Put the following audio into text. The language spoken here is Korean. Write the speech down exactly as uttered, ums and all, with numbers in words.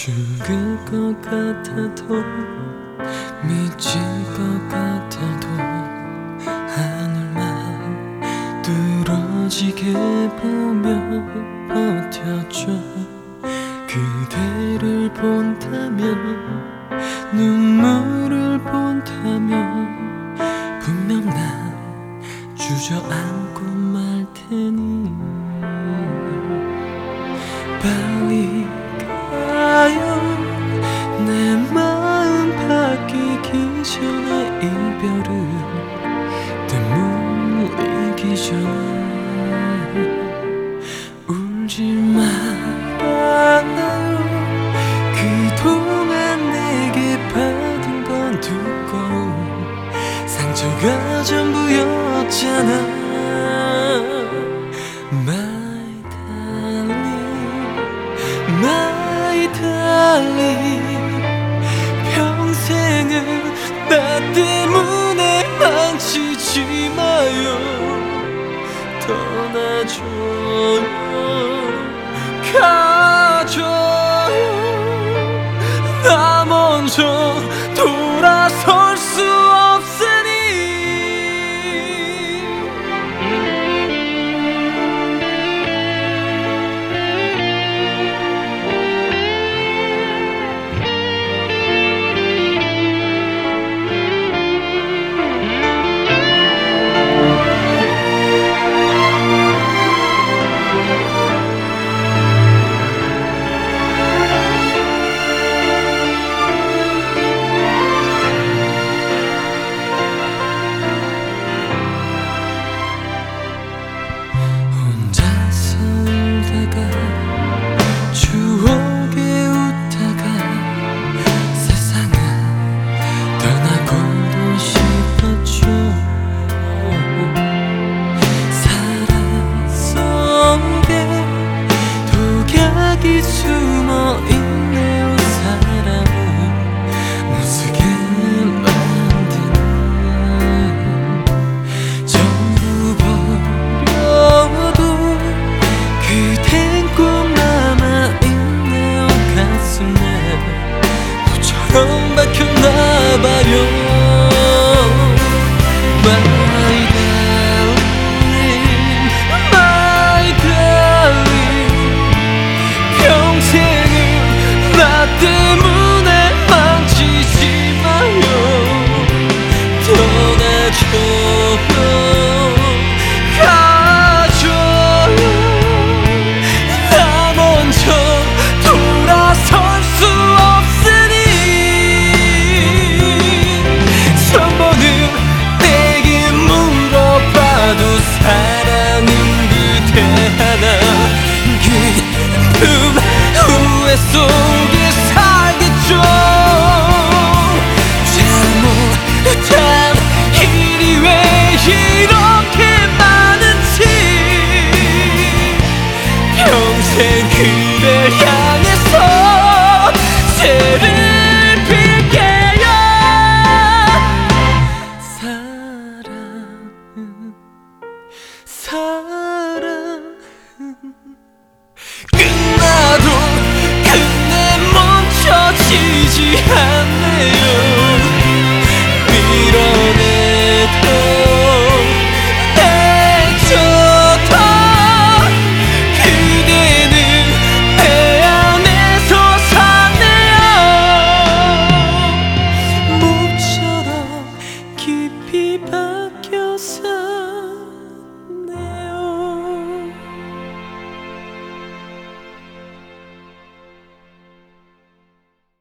죽을 것 같아도 미칠 것 같아도 하늘만 뚫어지게 보며 버텨줘. 그대를 본다면 눈물을 본다면 분명 난 주저앉고 말 테니 빨리 가요. 내 마음 바뀌기 전에 이별은 눈물이기 전에 울지 말아요. 그동안 내게 받은 건 두꺼운 상처가 전부였잖아. My darling, my darling, 평생을 나 때문에 망치지 마요. 떠나줘요, 가줘요. 나 먼저 돌아설 수 없으니. 추억에 웃다가 세상을 떠나고도 싶었죠. 사랑 속에 독약이 숨어있네요. 사랑을 무섭게 만드는 전부 버려도 그댄 꼭 남아있네요. 가슴에 불처럼 박혔나봐요. My darling, my darling, 평생을 나 때문에 망치지 마요. 떠나줘요, 가줘요. 나 먼저 돌아설 수 없으니. 천번을 내게 물어봐도 사랑은 그대 하나. 기쁨 후회 속에 살겠죠. 잘못한 일이 왜 이렇게 많은지 평생 그댈 향해서 죄를